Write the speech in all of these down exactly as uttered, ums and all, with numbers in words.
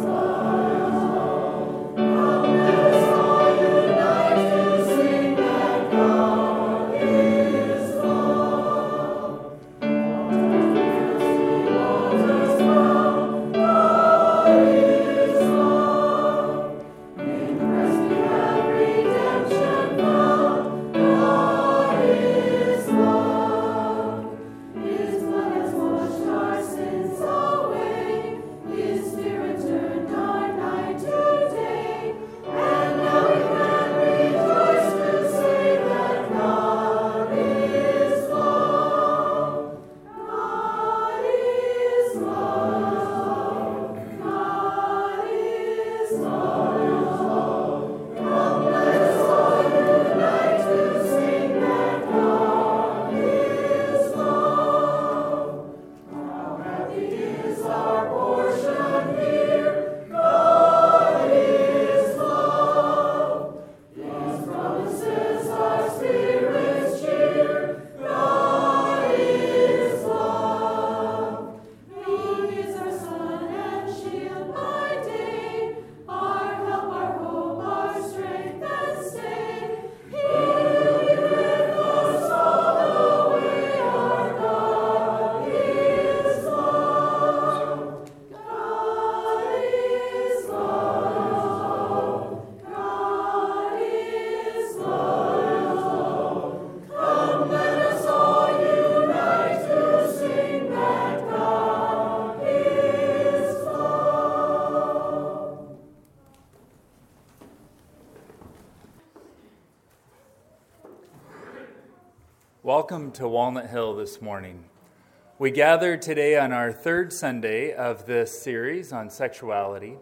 Welcome to Walnut Hill this morning. We gather today on our third Sunday of this series on sexuality,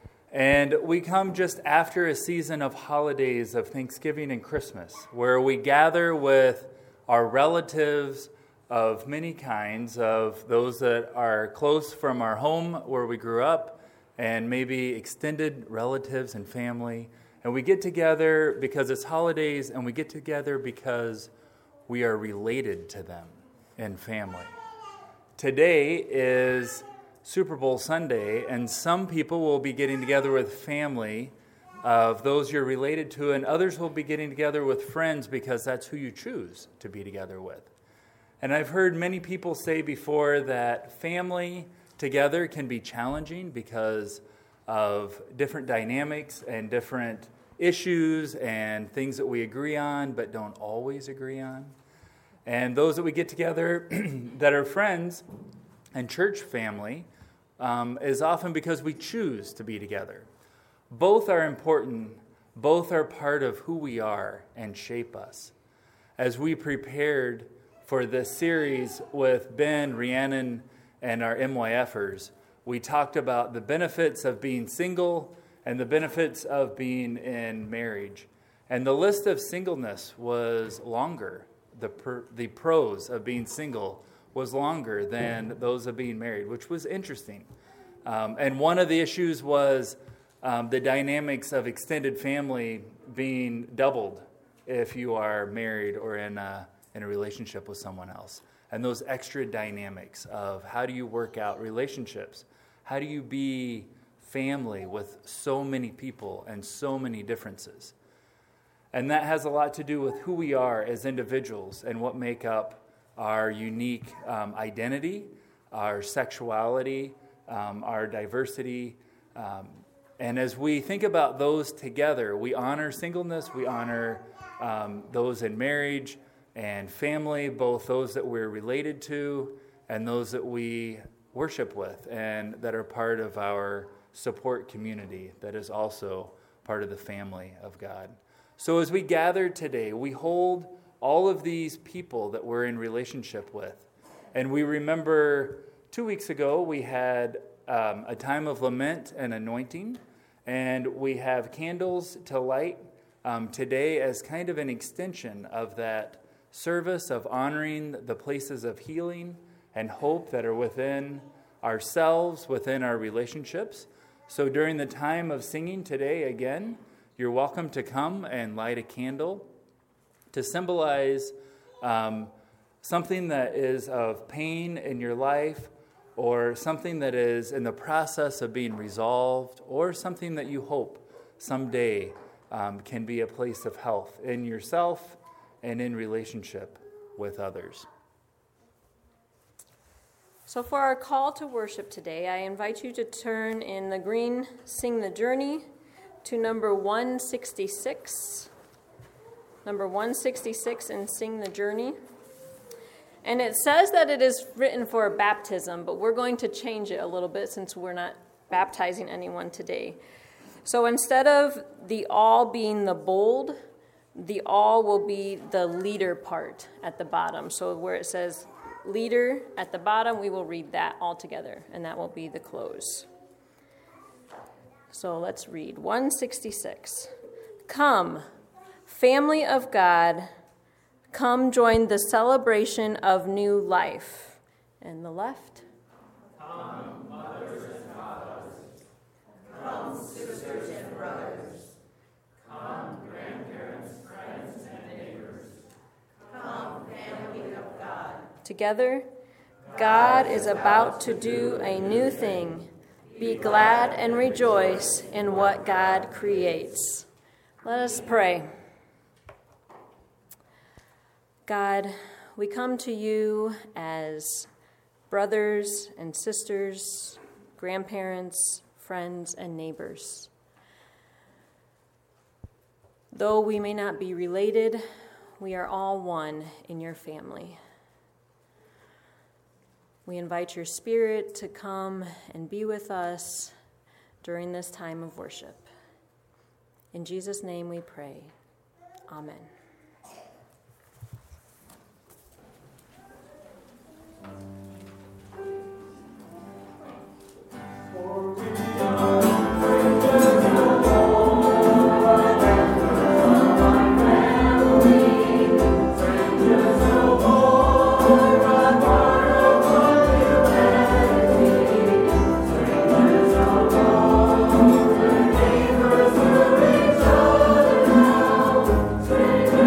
and we come just after a season of holidays of Thanksgiving and Christmas, where we gather with our relatives of many kinds, of those that are close from our home where we grew up, and maybe extended relatives and family. And we get together because it's holidays, and we get together because we are related to them in family. Today is Super Bowl Sunday, and some people will be getting together with family of those you're related to, and others will be getting together with friends because that's who you choose to be together with. And I've heard many people say before that family together can be challenging because of different dynamics and different issues and things that we agree on but don't always agree on. And those that we get together that are friends and church family um, is often because we choose to be together. Both are important. Both are part of who we are and shape us. As we prepared for this series with Ben, Rhiannon, and our M Y Fers, we talked about the benefits of being single and the benefits of being in marriage. And the list of singleness was longer. The per, the pros of being single was longer than those of being married, which was interesting. Um, and one of the issues was um, the dynamics of extended family being doubled if you are married or in a, in a relationship with someone else. And those extra dynamics of how do you work out relationships? How do you be family with so many people and so many differences? And that has a lot to do with who we are as individuals and what make up our unique um, identity, our sexuality, um, our diversity. Um, and as we think about those together, we honor singleness, we honor um, those in marriage and family, both those that we're related to and those that we worship with and that are part of our support community that is also part of the family of God. So as we gather today, we hold all of these people that we're in relationship with. And we remember two weeks ago we had um, a time of lament and anointing. And we have candles to light um, today as kind of an extension of that service of honoring the places of healing and hope that are within ourselves, within our relationships. So during the time of singing today, again, you're welcome to come and light a candle to symbolize um, something that is of pain in your life or something that is in the process of being resolved, or something that you hope someday um, can be a place of health in yourself and in relationship with others. So for our call to worship today, I invite you to turn in the green Sing the Journey to number one sixty-six. Number one sixty-six in Sing the Journey. And it says that it is written for baptism, but we're going to change it a little bit since we're not baptizing anyone today. So instead of the all being the bold, the all will be the leader part at the bottom. So where it says leader at the bottom, we will read that all together, and that will be the close. So let's read one sixty-six. Come, family of God, come join the celebration of new life. And the left. Come, mothers and fathers. Come, sisters and brothers. Come, grandparents, friends, and neighbors. Come, family of God. Together, God is about to do a new thing. Be glad and rejoice in what God creates. Let us pray. God, we come to you as brothers and sisters, grandparents, friends, and neighbors. Though we may not be related, we are all one in your family. We invite your Spirit to come and be with us during this time of worship. In Jesus' name we pray. Amen. Strangers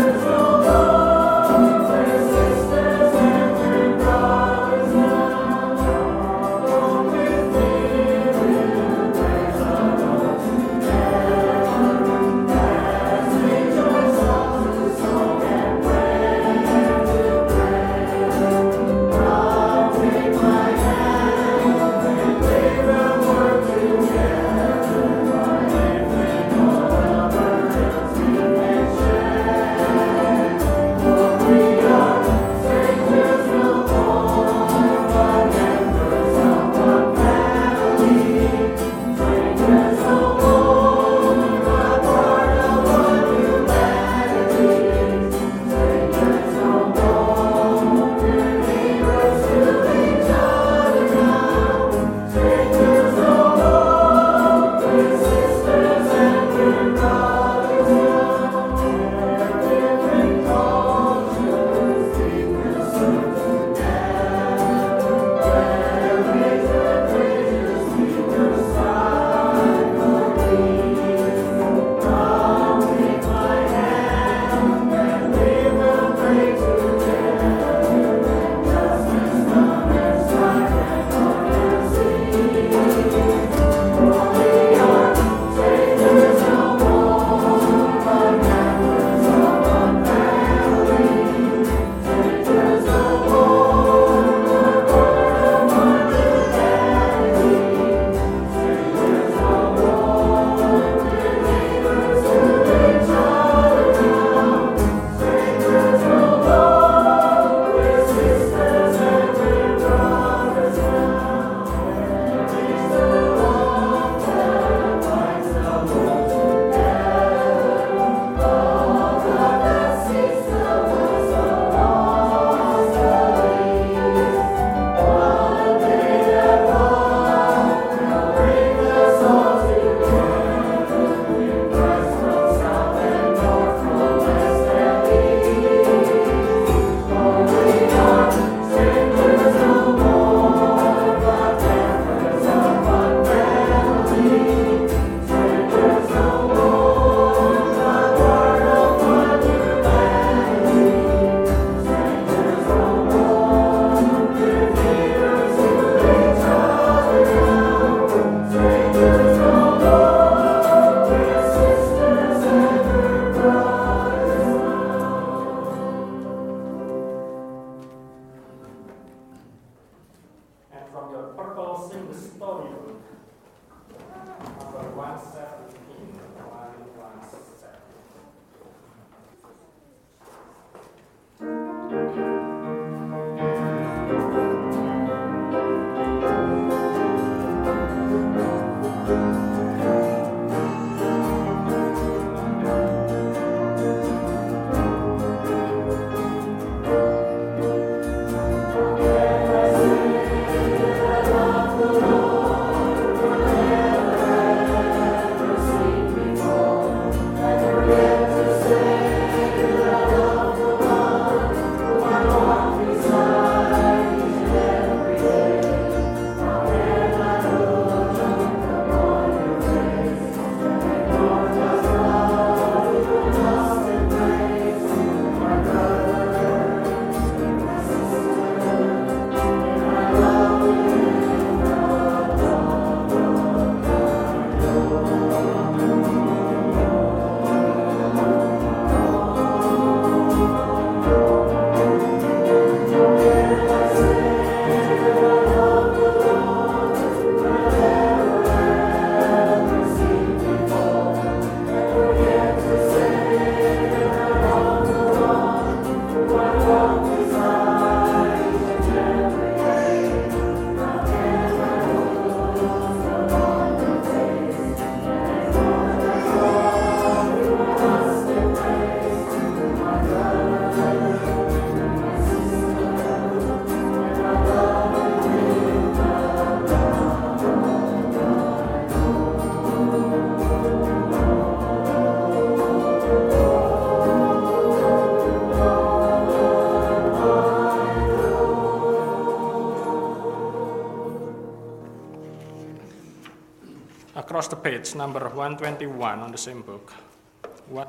across the page, number one twenty-one on the same book. One.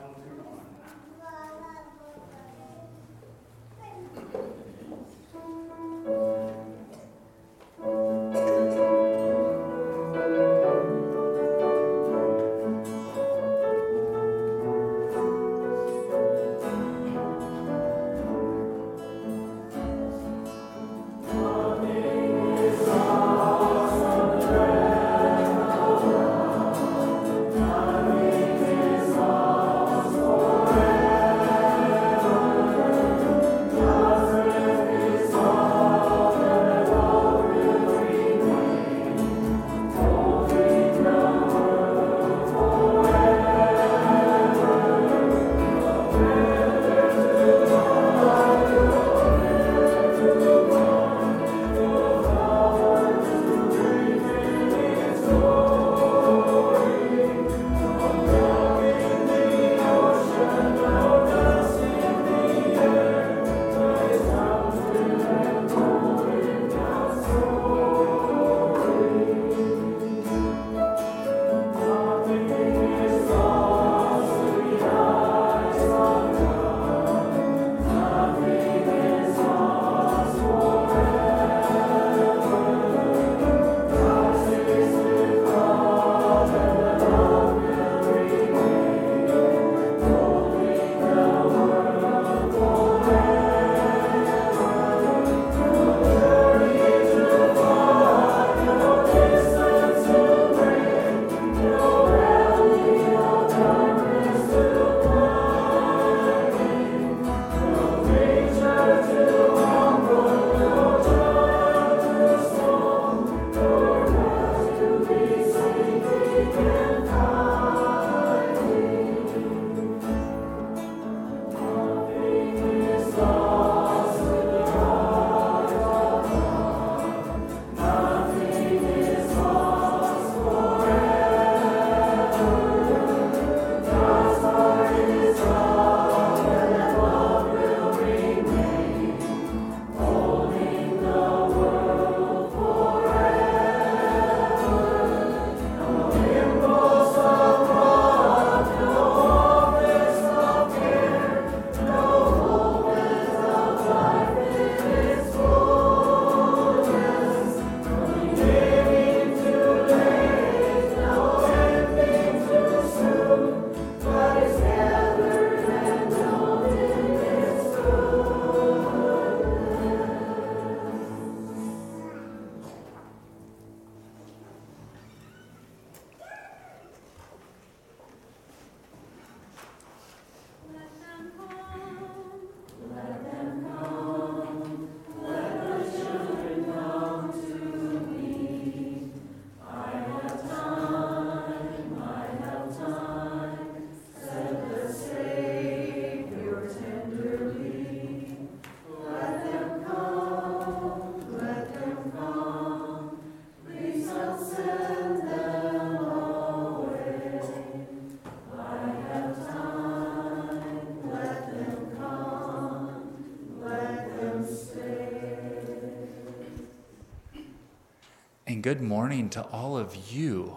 And good morning to all of you.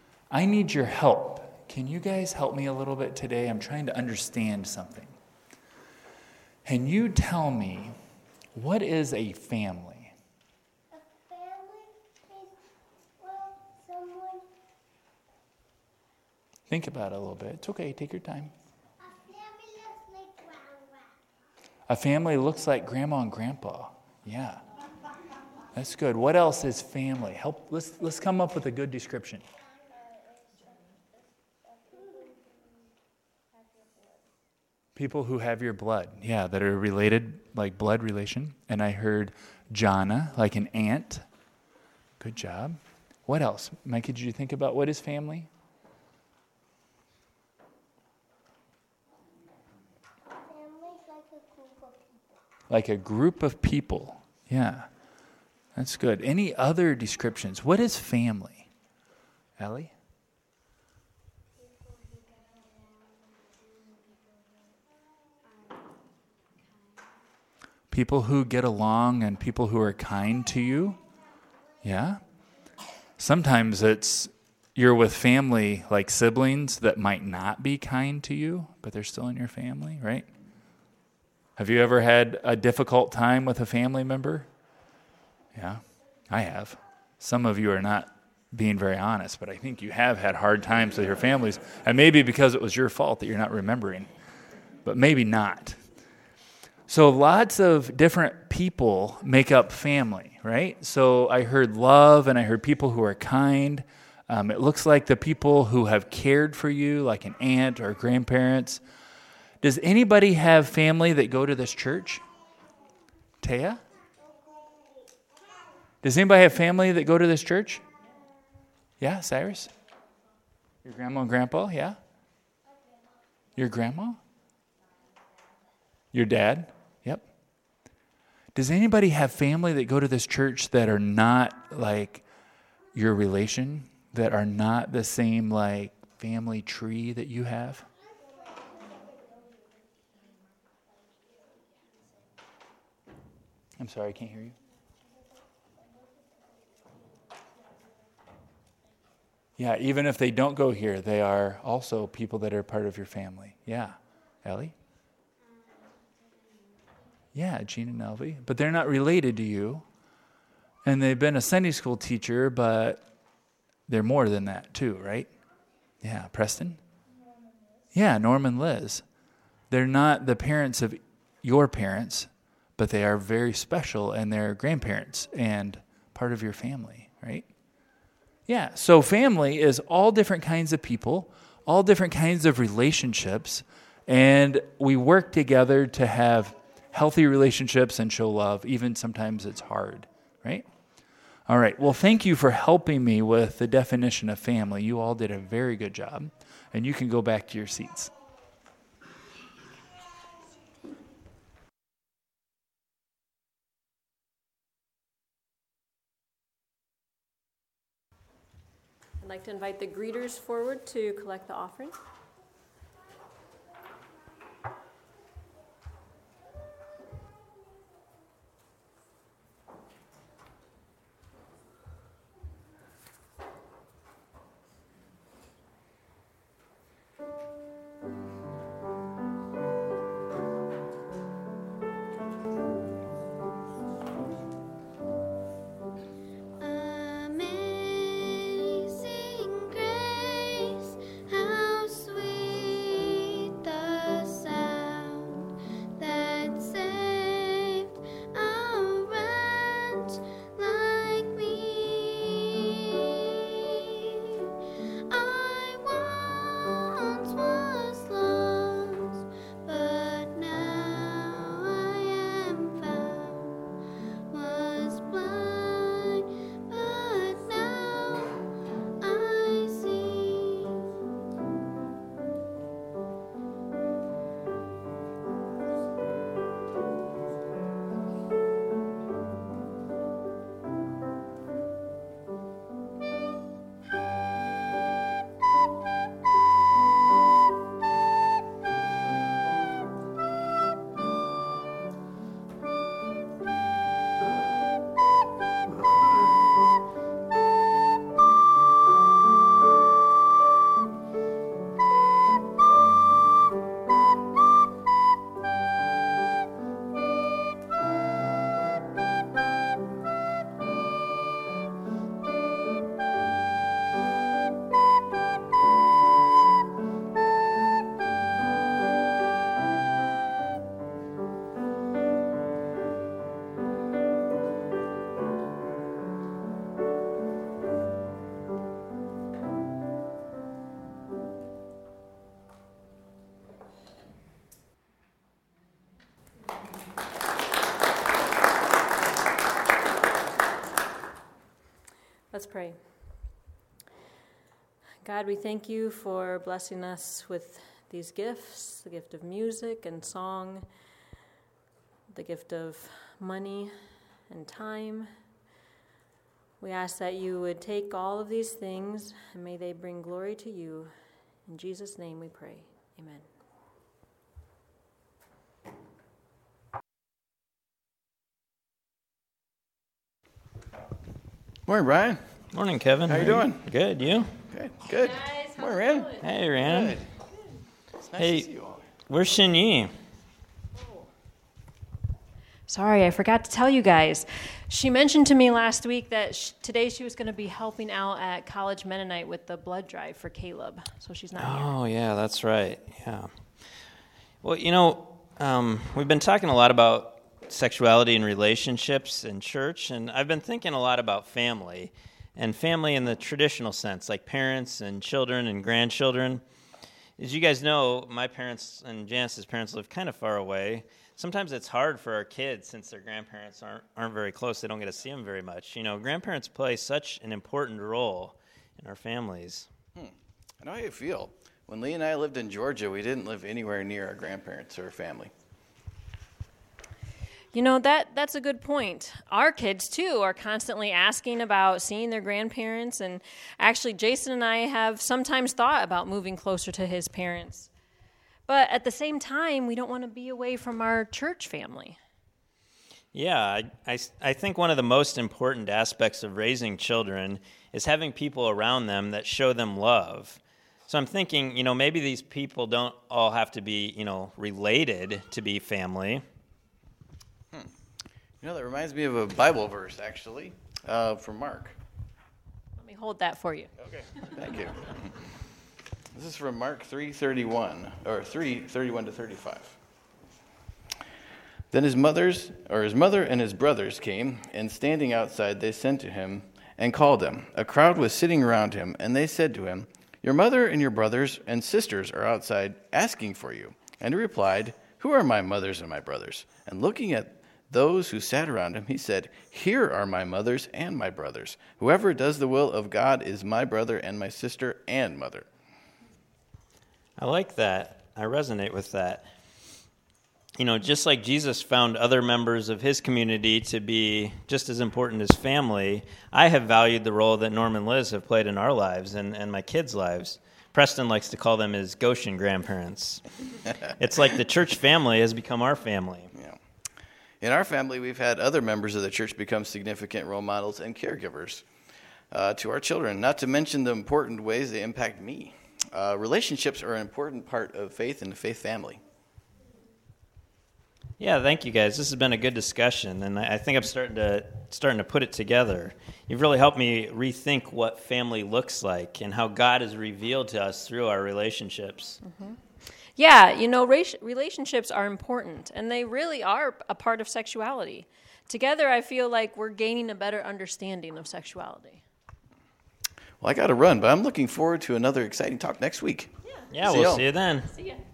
I need your help. Can you guys help me a little bit today? I'm trying to understand something. Can you tell me, what is a family? A family is, well, someone... Think about it a little bit. It's okay. Take your time. A family looks like grandma. A family looks like grandma and grandpa. Yeah. That's good. What else is family? Help. Let's let's come up with a good description. People who have your blood. Yeah, that are related, like blood relation. And I heard Jana, like an aunt. Good job. What else? Micah, did you think about what is family? Family's like a group of people. Like a group of people. Yeah. That's good. Any other descriptions? What is family? Ellie? People who get along and people who are kind to you. Yeah. Sometimes it's you're with family like siblings that might not be kind to you, but they're still in your family, right? Have you ever had a difficult time with a family member? Yeah, I have. Some of you are not being very honest, but I think you have had hard times with your families, and maybe because it was your fault that you're not remembering, but maybe not. So lots of different people make up family, right? So I heard love, and I heard people who are kind. Um, it looks like the people who have cared for you, like an aunt or grandparents. Does anybody have family that go to this church? Taya? Does anybody have family that go to this church? Yeah, Cyrus? Your grandma and grandpa, yeah? Your grandma? Your dad? Yep. Does anybody have family that go to this church that are not like your relation, that are not the same like family tree that you have? I'm sorry, I can't hear you. Yeah, even if they don't go here, they are also people that are part of your family. Yeah. Ellie? Yeah, Gene and Elvie. But they're not related to you. And they've been a Sunday school teacher, but they're more than that too, right? Yeah, Preston? Yeah, Norm and Liz. They're not the parents of your parents, but they are very special, and they're grandparents and part of your family, right? Yeah, so family is all different kinds of people, all different kinds of relationships, and we work together to have healthy relationships and show love. Even sometimes it's hard, right? All right, well, thank you for helping me with the definition of family. You all did a very good job, and you can go back to your seats. I'd like to invite the greeters forward to collect the offering. Let's pray. God, we thank you for blessing us with these gifts, the gift of music and song, the gift of money and time. We ask that you would take all of these things and may they bring glory to you. In Jesus' name we pray. Amen. Morning, Brian. Morning, Kevin. How you doing? Good, you? Okay, good. Guys, Morning, Ran. Hey, Rand. Good. It's nice Hey. to see you all. Where's Shinyi? Sorry, I forgot to tell you guys. She mentioned to me last week that sh- today she was going to be helping out at College Mennonite with the blood drive for Caleb, so she's not here. Oh, yeah, that's right. Yeah. Well, you know, um, we've been talking a lot about sexuality and relationships in church, and I've been thinking a lot about family, and family in the traditional sense, like parents and children and grandchildren. As you guys know, my parents and Janice's parents live kind of far away. Sometimes it's hard for our kids since their grandparents aren't aren't very close. They don't get to see them very much. You know, grandparents play such an important role in our families. Hmm. I know how you feel. When Lee and I lived in Georgia, we didn't live anywhere near our grandparents or family. You know, that that's a good point. Our kids, too, are constantly asking about seeing their grandparents, and actually Jason and I have sometimes thought about moving closer to his parents. But at the same time, we don't want to be away from our church family. Yeah, I, I, I think one of the most important aspects of raising children is having people around them that show them love. So I'm thinking, you know, maybe these people don't all have to be, you know, related to be family. Hmm. You know, that reminds me of a Bible verse, actually, uh, from Mark. Let me hold that for you. Okay, thank you. This is from Mark three thirty-one, or three thirty-one to thirty-five. Then his mother's, or his mother and his brothers came, and standing outside they sent to him and called him. A crowd was sitting around him, and they said to him, "Your mother and your brothers and sisters are outside asking for you." And he replied, "Who are my mothers and my brothers?" And looking at those who sat around him, he said, "Here are my mothers and my brothers. Whoever does the will of God is my brother and my sister and mother." I like that. I resonate with that. You know, just like Jesus found other members of his community to be just as important as family, I have valued the role that Norm and Liz have played in our lives and, and my kids' lives. Preston likes to call them his Goshen grandparents. It's like the church family has become our family. Yeah. In our family, we've had other members of the church become significant role models and caregivers uh, to our children, not to mention the important ways they impact me. Uh, relationships are an important part of faith and the faith family. Yeah, thank you guys. This has been a good discussion, and I think I'm starting to starting to put it together. You've really helped me rethink what family looks like and how God has revealed to us through our relationships. Mm-hmm. Yeah, you know, race, relationships are important, and they really are a part of sexuality. Together, I feel like we're gaining a better understanding of sexuality. Well, I got to run, but I'm looking forward to another exciting talk next week. Yeah, yeah see we'll y'all. see you then. See ya.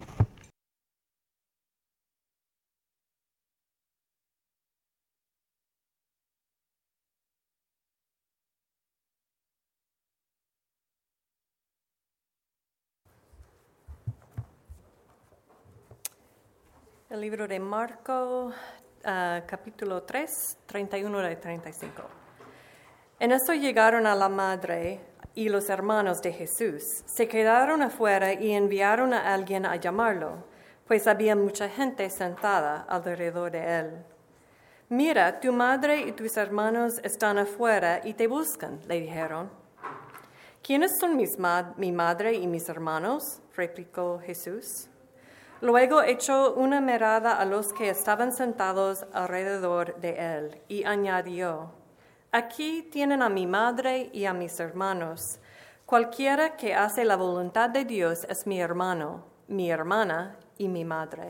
El libro de Marco, uh, capítulo tres, treinta y uno a treinta y cinco. En eso llegaron a la madre y los hermanos de Jesús. Se quedaron afuera y enviaron a alguien a llamarlo, pues había mucha gente sentada alrededor de él. «Mira, tu madre y tus hermanos están afuera y te buscan», le dijeron. «¿Quiénes son mis ma- mi madre y mis hermanos?», replicó Jesús. Luego echó una mirada a los que estaban sentados alrededor de él y añadió, «Aquí tienen a mi madre y a mis hermanos. Cualquiera que hace la voluntad de Dios es mi hermano, mi hermana y mi madre».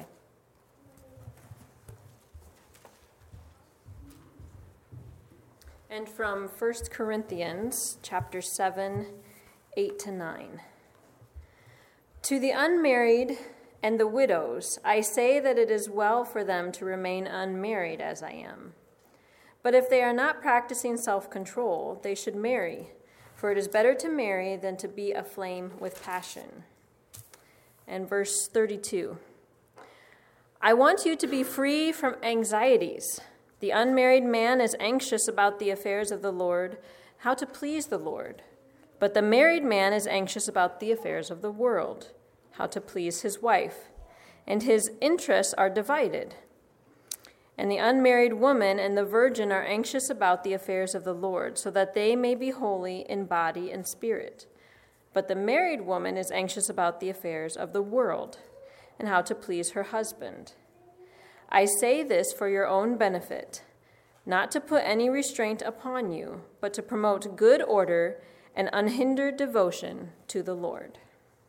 And from First Corinthians chapter seven, eight to nine. To the unmarried and the widows, I say that it is well for them to remain unmarried as I am. But if they are not practicing self-control, they should marry, for it is better to marry than to be aflame with passion. And verse thirty-two. I want you to be free from anxieties. The unmarried man is anxious about the affairs of the Lord, how to please the Lord. But the married man is anxious about the affairs of the world, how to please his wife, and his interests are divided. And the unmarried woman and the virgin are anxious about the affairs of the Lord, so that they may be holy in body and spirit. But the married woman is anxious about the affairs of the world and how to please her husband. I say this for your own benefit, not to put any restraint upon you, but to promote good order and unhindered devotion to the Lord.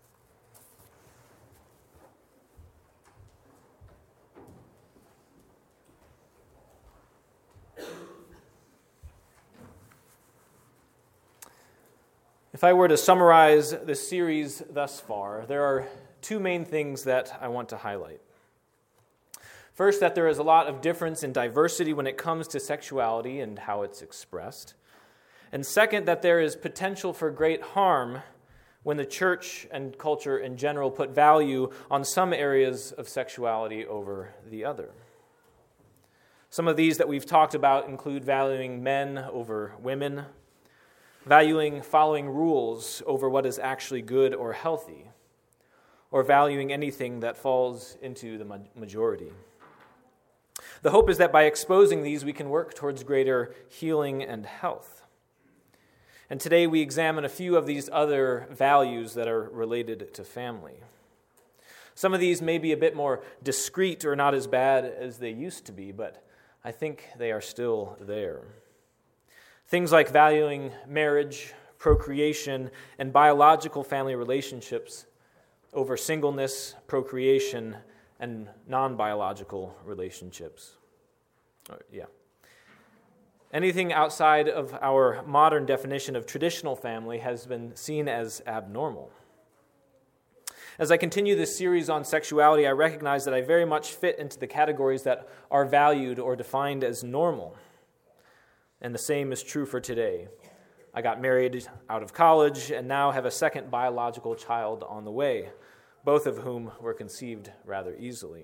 If I were to summarize the series thus far, there are two main things that I want to highlight. First, that there is a lot of difference and diversity when it comes to sexuality and how it's expressed. And second, that there is potential for great harm when the church and culture in general put value on some areas of sexuality over the other. Some of these that we've talked about include valuing men over women, valuing following rules over what is actually good or healthy, or valuing anything that falls into the majority. The hope is that by exposing these, we can work towards greater healing and health. And today we examine a few of these other values that are related to family. Some of these may be a bit more discreet or not as bad as they used to be, but I think they are still there. Things like valuing marriage, procreation, and biological family relationships over singleness, procreation, and non-biological relationships. Oh, yeah. Anything outside of our modern definition of traditional family has been seen as abnormal. As I continue this series on sexuality, I recognize that I very much fit into the categories that are valued or defined as normal. And the same is true for today. I got married out of college and now have a second biological child on the way, both of whom were conceived rather easily.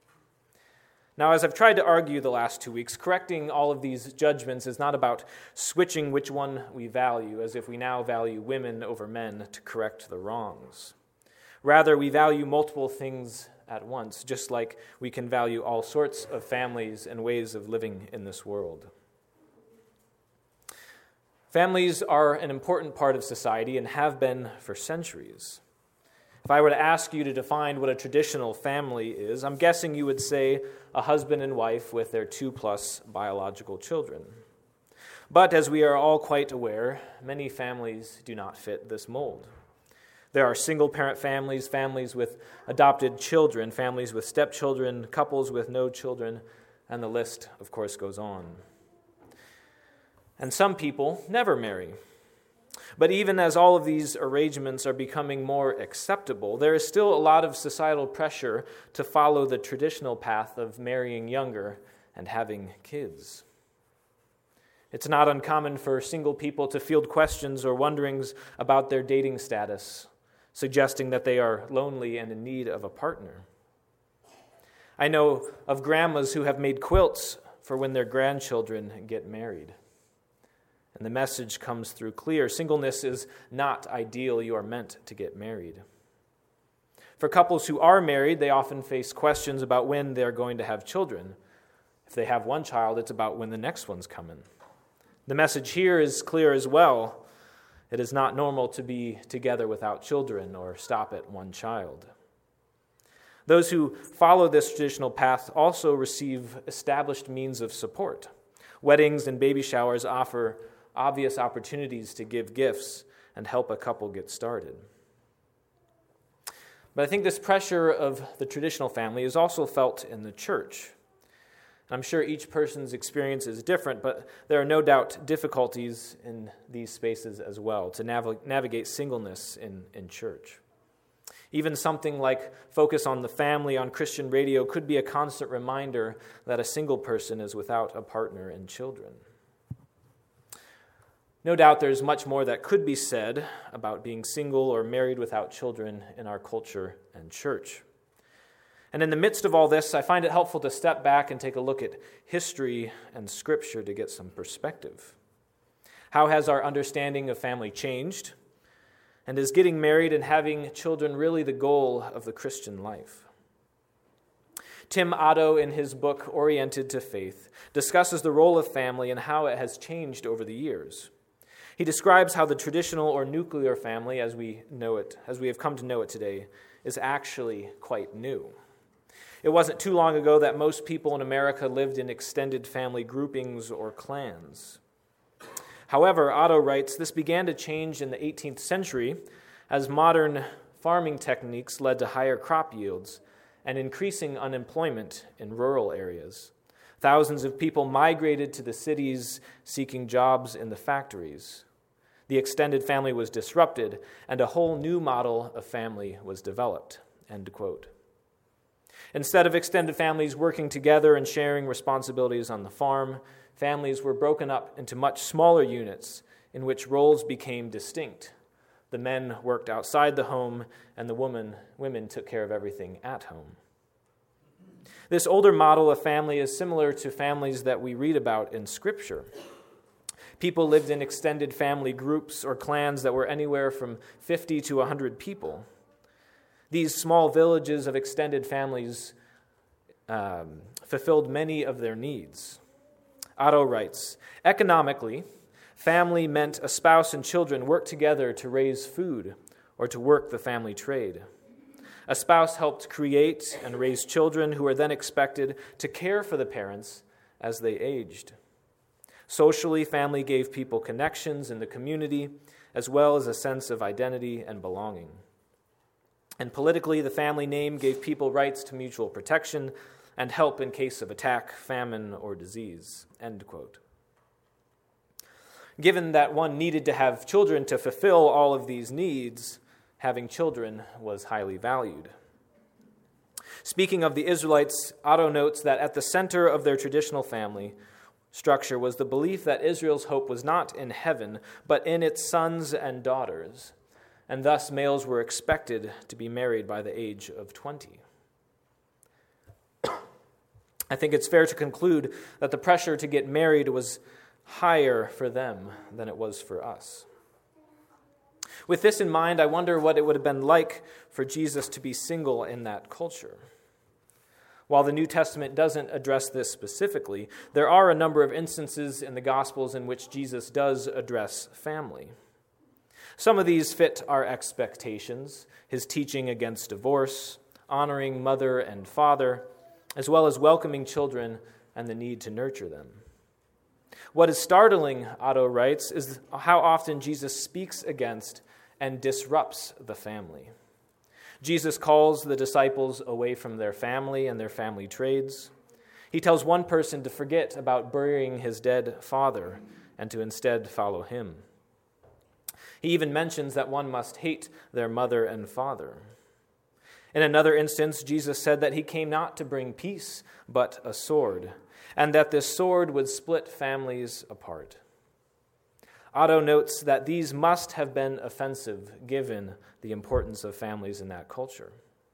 Now, as I've tried to argue the last two weeks, correcting all of these judgments is not about switching which one we value, as if we now value women over men to correct the wrongs. Rather, we value multiple things at once, just like we can value all sorts of families and ways of living in this world. Families are an important part of society and have been for centuries. If I were to ask you to define what a traditional family is, I'm guessing you would say a husband and wife with their two-plus biological children. But as we are all quite aware, many families do not fit this mold. There are single-parent families, families with adopted children, families with stepchildren, couples with no children, and the list, of course, goes on. And some people never marry. But even as all of these arrangements are becoming more acceptable, there is still a lot of societal pressure to follow the traditional path of marrying younger and having kids. It's not uncommon for single people to field questions or wonderings about their dating status, suggesting that they are lonely and in need of a partner. I know of grandmas who have made quilts for when their grandchildren get married. And the message comes through clear. Singleness is not ideal. You are meant to get married. For couples who are married, they often face questions about when they're going to have children. If they have one child, it's about when the next one's coming. The message here is clear as well. It is not normal to be together without children or stop at one child. Those who follow this traditional path also receive established means of support. Weddings and baby showers offer obvious opportunities to give gifts and help a couple get started. But I think this pressure of the traditional family is also felt in the church. I'm sure each person's experience is different, but there are no doubt difficulties in these spaces as well to nav- navigate singleness in, in church. Even something like Focus on the Family on Christian radio could be a constant reminder that a single person is without a partner and children. No doubt there's much more that could be said about being single or married without children in our culture and church. And in the midst of all this, I find it helpful to step back and take a look at history and Scripture to get some perspective. How has our understanding of family changed? And is getting married and having children really the goal of the Christian life? Tim Otto, in his book Oriented to Faith, discusses the role of family and how it has changed over the years. He describes how the traditional or nuclear family, as we know it, as we have come to know it today, is actually quite new. It wasn't too long ago that most people in America lived in extended family groupings or clans. However, Otto writes, this began to change in the eighteenth century as modern farming techniques led to higher crop yields and increasing unemployment in rural areas. Thousands of people migrated to the cities seeking jobs in the factories. The extended family was disrupted, and a whole new model of family was developed. End quote. Instead of extended families working together and sharing responsibilities on the farm, families were broken up into much smaller units in which roles became distinct. The men worked outside the home, and the woman, women took care of everything at home. This older model of family is similar to families that we read about in Scripture. People lived in extended family groups or clans that were anywhere from fifty to one hundred people. These small villages of extended families um, fulfilled many of their needs. Otto writes, economically, family meant a spouse and children worked together to raise food or to work the family trade. A spouse helped create and raise children who were then expected to care for the parents as they aged. Socially, family gave people connections in the community as well as a sense of identity and belonging. And politically, the family name gave people rights to mutual protection and help in case of attack, famine, or disease. End quote. Given that one needed to have children to fulfill all of these needs, having children was highly valued. Speaking of the Israelites, Otto notes that at the center of their traditional family structure was the belief that Israel's hope was not in heaven, but in its sons and daughters, and thus males were expected to be married by the age of twenty. I think it's fair to conclude that the pressure to get married was higher for them than it was for us. With this in mind, I wonder what it would have been like for Jesus to be single in that culture. While the New Testament doesn't address this specifically, there are a number of instances in the Gospels in which Jesus does address family. Some of these fit our expectations, his teaching against divorce, honoring mother and father, as well as welcoming children and the need to nurture them. What is startling, Otto writes, is how often Jesus speaks against and disrupts the family. Jesus calls the disciples away from their family and their family trades. He tells one person to forget about burying his dead father and to instead follow him. He even mentions that one must hate their mother and father. In another instance, Jesus said that he came not to bring peace, but a sword, and that this sword would split families apart. Otto notes that these must have been offensive given the importance of families in that culture.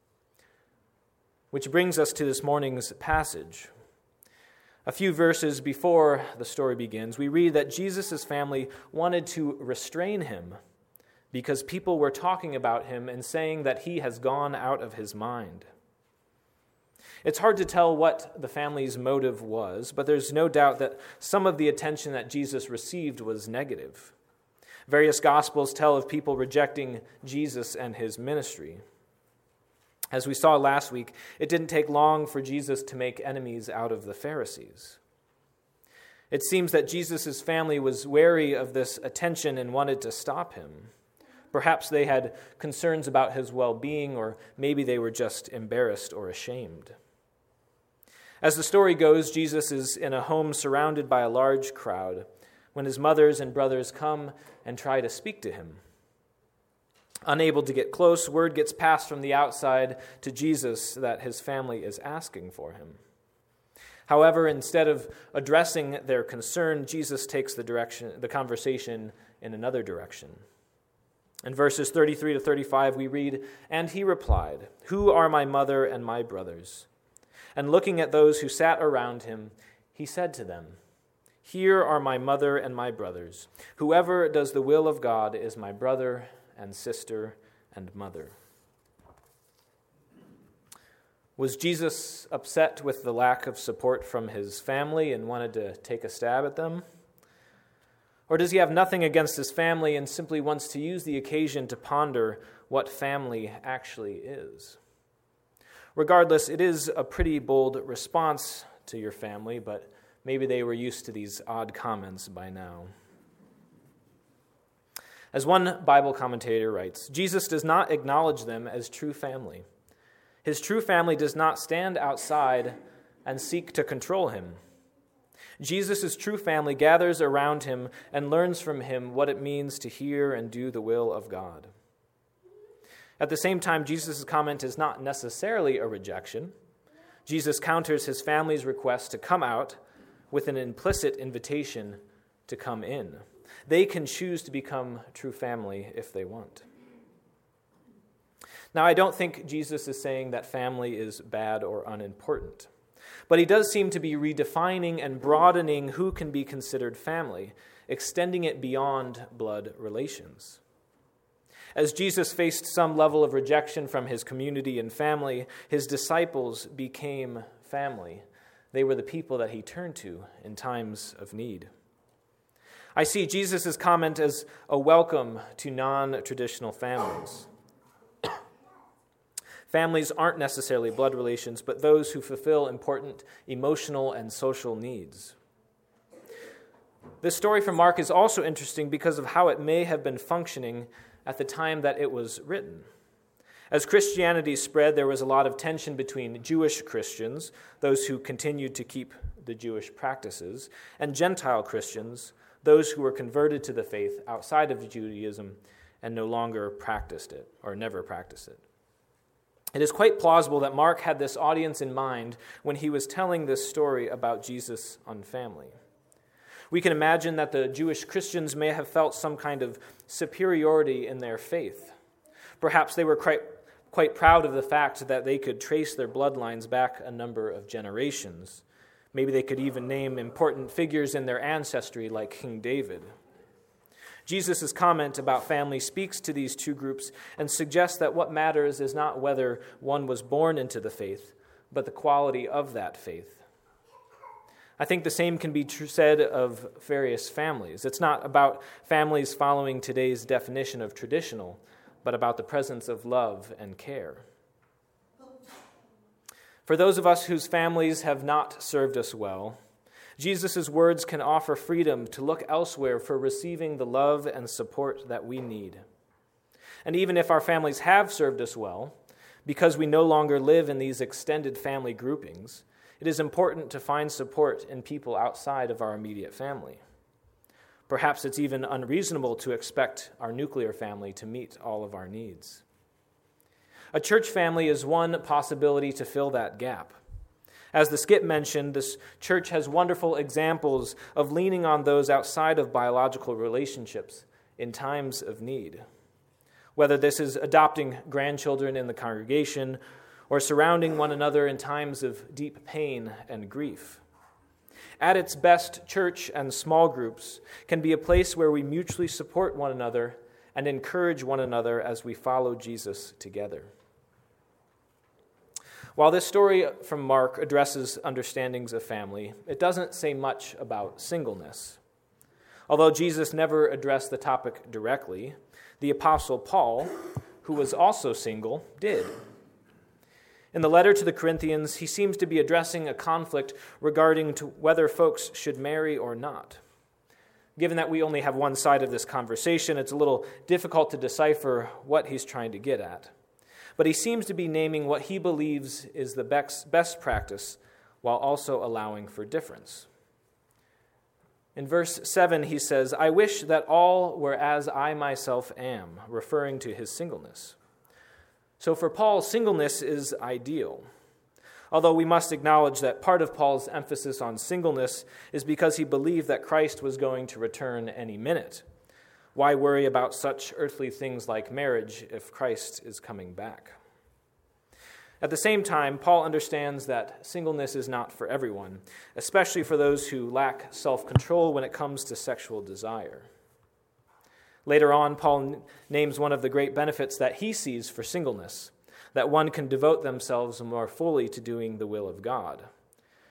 Which brings us to this morning's passage. A few verses before the story begins, we read that Jesus' family wanted to restrain him because people were talking about him and saying that he has gone out of his mind. It's hard to tell what the family's motive was, but there's no doubt that some of the attention that Jesus received was negative. Various Gospels tell of people rejecting Jesus and his ministry. As we saw last week, it didn't take long for Jesus to make enemies out of the Pharisees. It seems that Jesus' family was wary of this attention and wanted to stop him. Perhaps they had concerns about his well-being, or maybe they were just embarrassed or ashamed. As the story goes, Jesus is in a home surrounded by a large crowd when his mothers and brothers come and try to speak to him. Unable to get close, word gets passed from the outside to Jesus that his family is asking for him. However, instead of addressing their concern, Jesus takes the direction, the conversation in another direction. In verses thirty-three to thirty-five, we read, "And he replied, 'Who are my mother and my brothers?' And looking at those who sat around him, he said to them, 'Here are my mother and my brothers. Whoever does the will of God is my brother and sister and mother.'" Was Jesus upset with the lack of support from his family and wanted to take a stab at them? Or does he have nothing against his family and simply wants to use the occasion to ponder what family actually is? Regardless, it is a pretty bold response to your family, but maybe they were used to these odd comments by now. As one Bible commentator writes, Jesus does not acknowledge them as true family. His true family does not stand outside and seek to control him. Jesus' true family gathers around him and learns from him what it means to hear and do the will of God. At the same time, Jesus' comment is not necessarily a rejection. Jesus counters his family's request to come out with an implicit invitation to come in. They can choose to become true family if they want. Now, I don't think Jesus is saying that family is bad or unimportant, but he does seem to be redefining and broadening who can be considered family, extending it beyond blood relations. As Jesus faced some level of rejection from his community and family, his disciples became family. They were the people that he turned to in times of need. I see Jesus' comment as a welcome to non-traditional families. Families aren't necessarily blood relations, but those who fulfill important emotional and social needs. This story from Mark is also interesting because of how it may have been functioning at the time that it was written. As Christianity spread, there was a lot of tension between Jewish Christians, those who continued to keep the Jewish practices, and Gentile Christians, those who were converted to the faith outside of Judaism and no longer practiced it, or never practiced it. It is quite plausible that Mark had this audience in mind when he was telling this story about Jesus on family. We can imagine that the Jewish Christians may have felt some kind of superiority in their faith. Perhaps they were quite, quite proud of the fact that they could trace their bloodlines back a number of generations. Maybe they could even name important figures in their ancestry like King David. Jesus' comment about family speaks to these two groups and suggests that what matters is not whether one was born into the faith, but the quality of that faith. I think the same can be true said of various families. It's not about families following today's definition of traditional, but about the presence of love and care. For those of us whose families have not served us well, Jesus' words can offer freedom to look elsewhere for receiving the love and support that we need. And even if our families have served us well, because we no longer live in these extended family groupings, it is important to find support in people outside of our immediate family. Perhaps it's even unreasonable to expect our nuclear family to meet all of our needs. A church family is one possibility to fill that gap. As the skit mentioned, this church has wonderful examples of leaning on those outside of biological relationships in times of need. Whether this is adopting grandchildren in the congregation or surrounding one another in times of deep pain and grief. At its best, church and small groups can be a place where we mutually support one another and encourage one another as we follow Jesus together. While this story from Mark addresses understandings of family, it doesn't say much about singleness. Although Jesus never addressed the topic directly, the Apostle Paul, who was also single, did. In the letter to the Corinthians, he seems to be addressing a conflict regarding to whether folks should marry or not. Given that we only have one side of this conversation, it's a little difficult to decipher what he's trying to get at. But he seems to be naming what he believes is the best practice while also allowing for difference. In verse seven, he says, "I wish that all were as I myself am," referring to his singleness. So for Paul, singleness is ideal. Although we must acknowledge that part of Paul's emphasis on singleness is because he believed that Christ was going to return any minute. Why worry about such earthly things like marriage if Christ is coming back? At the same time, Paul understands that singleness is not for everyone, especially for those who lack self-control when it comes to sexual desire. Later on, Paul names one of the great benefits that he sees for singleness, that one can devote themselves more fully to doing the will of God.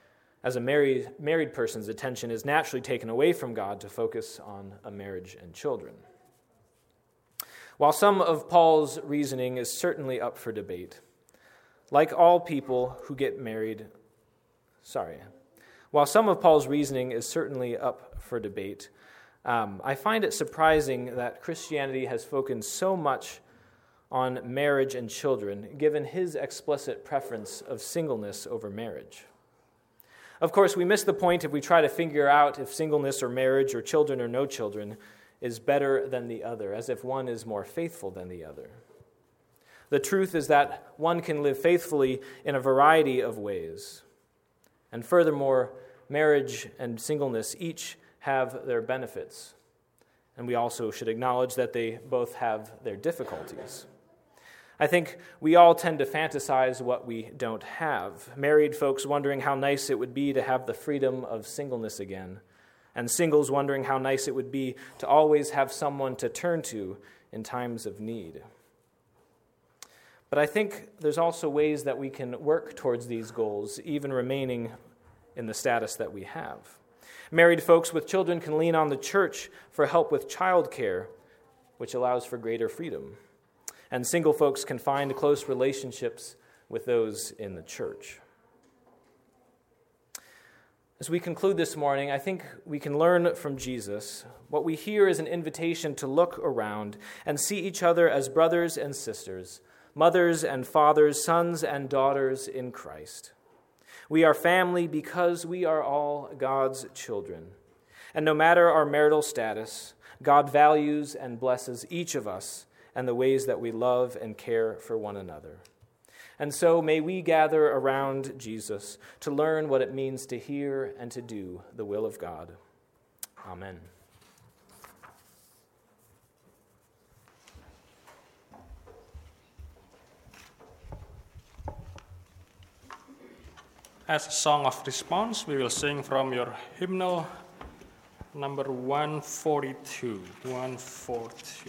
as a married, married person's attention is naturally taken away from God to focus on a marriage and children. While some of Paul's reasoning is certainly up for debate, like all people who get married, sorry, while some of Paul's reasoning is certainly up for debate, um, I find it surprising that Christianity has focused so much on marriage and children, given his explicit preference of singleness over marriage. Of course, we miss the point if we try to figure out if singleness or marriage or children or no children is better than the other, as if one is more faithful than the other. The truth is that one can live faithfully in a variety of ways. And furthermore, marriage and singleness each have their benefits. And we also should acknowledge that they both have their difficulties. I think we all tend to fantasize what we don't have. Married folks wondering how nice it would be to have the freedom of singleness again, and singles wondering how nice it would be to always have someone to turn to in times of need. But I think there's also ways that we can work towards these goals, even remaining in the status that we have. Married folks with children can lean on the church for help with childcare, which allows for greater freedom. And single folks can find close relationships with those in the church. As we conclude this morning, I think we can learn from Jesus. What we hear is an invitation to look around and see each other as brothers and sisters, mothers and fathers, sons and daughters in Christ. We are family because we are all God's children. And no matter our marital status, God values and blesses each of us and the ways that we love and care for one another. And so may we gather around Jesus to learn what it means to hear and to do the will of God. Amen. As a song of response, we will sing from your hymnal number one forty-two. one forty-two.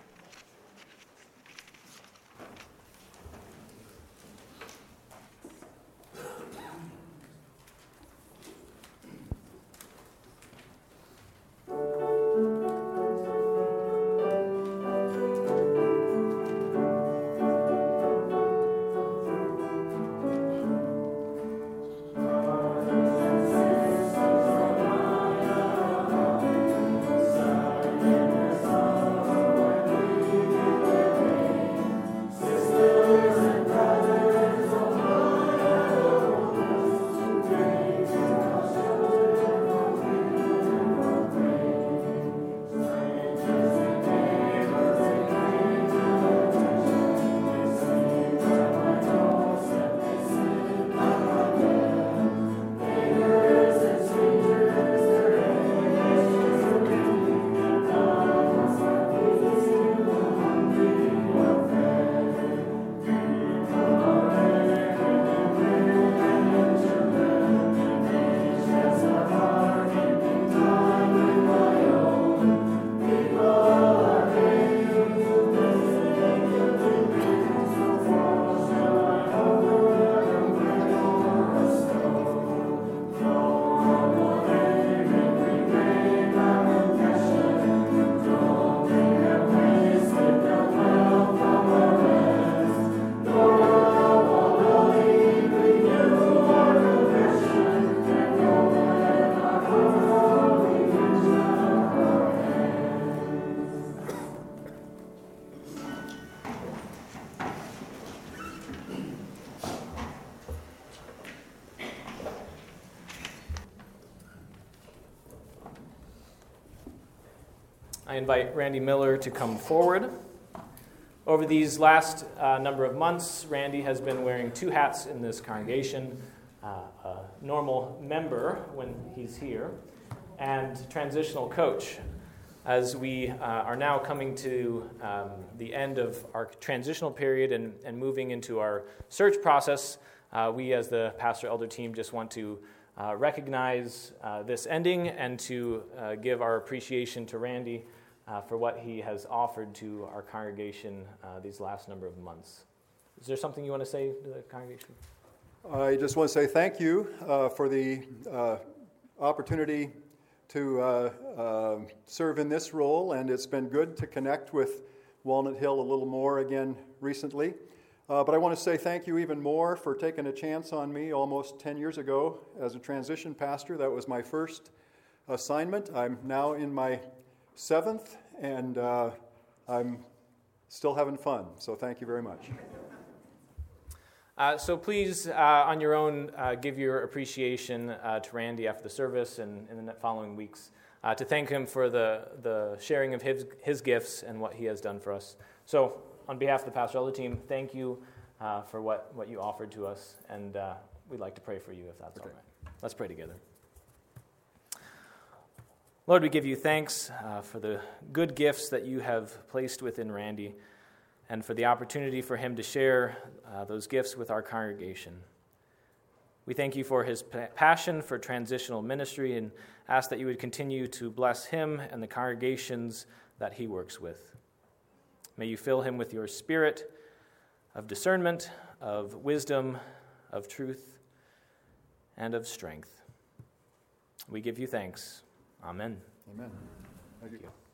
I invite Randy Miller to come forward. Over these last uh, number of months, Randy has been wearing two hats in this congregation, uh, a normal member when he's here, and transitional coach. As we uh, are now coming to um, the end of our transitional period and, and moving into our search process, uh, we as the pastor-elder team just want to uh, recognize uh, this ending and to uh, give our appreciation to Randy Uh, for what he has offered to our congregation uh, these last number of months. Is there something you want to say to the congregation? I just want to say thank you uh, for the uh, opportunity to uh, uh, serve in this role, and it's been good to connect with Walnut Hill a little more again recently. Uh, but I want to say thank you even more for taking a chance on me almost ten years ago as a transition pastor. That was my first assignment. I'm now in my seventh, and uh, I'm still having fun. So thank you very much. Uh, so please, uh, on your own, uh, give your appreciation uh, to Randy after the service and in the following weeks uh, to thank him for the, the sharing of his, his gifts and what he has done for us. So on behalf of the pastoral team, thank you uh, for what, what you offered to us, and uh, we'd like to pray for you if that's okay. All right. Let's pray together. Lord, we give you thanks uh, for the good gifts that you have placed within Randy, and for the opportunity for him to share uh, those gifts with our congregation. We thank you for his pa- passion for transitional ministry and ask that you would continue to bless him and the congregations that he works with. May you fill him with your spirit of discernment, of wisdom, of truth, and of strength. We give you thanks. Amen. Amen. Thank you.